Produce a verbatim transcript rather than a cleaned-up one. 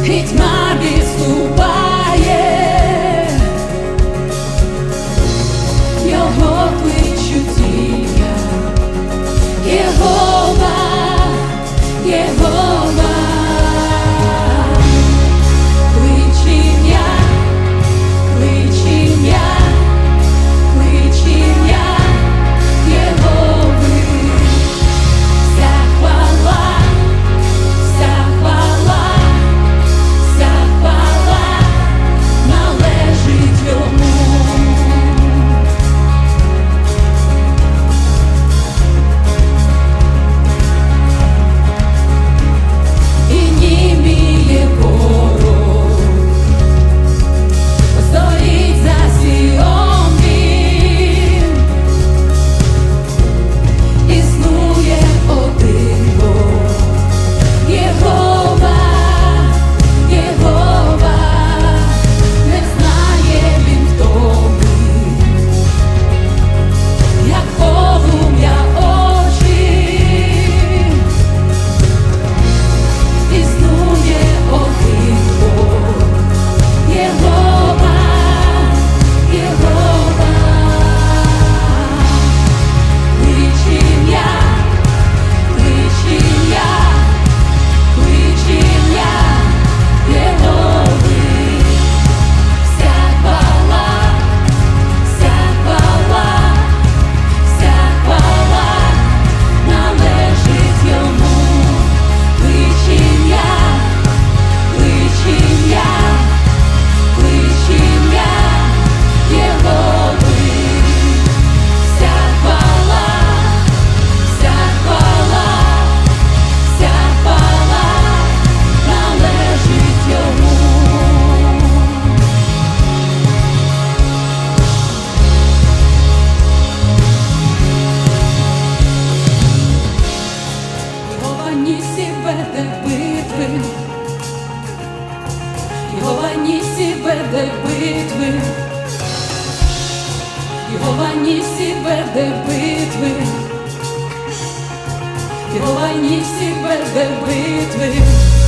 і тьма відступає, його кличуть ім'я Єгова, Єгова. Клич ім'я, клич ім'я, клич ім'я Єгови. Вся хвала, вся хвала, вся хвала належить йому. І німіє ворог, стоїть за Сіон він. Існує один Бог, Єгова, Єгова. Не знає він втоми, як полум'я очі. Існує один Бог, Єгова, Єгова. Клич ім'я, клич ім'я, клич ім'я Єгови. Вся хвала, вся хвала, вся хвала належить йому. Клич ім'я, клич ім'я, клич ім'я Єгови. Вся хвала, вся хвала, вся хвала належить йому. Єгова Нісі веде битви, Єгова Нісі веде битви, Єгова Нісі веде битви, Єгова Нісі веде битви.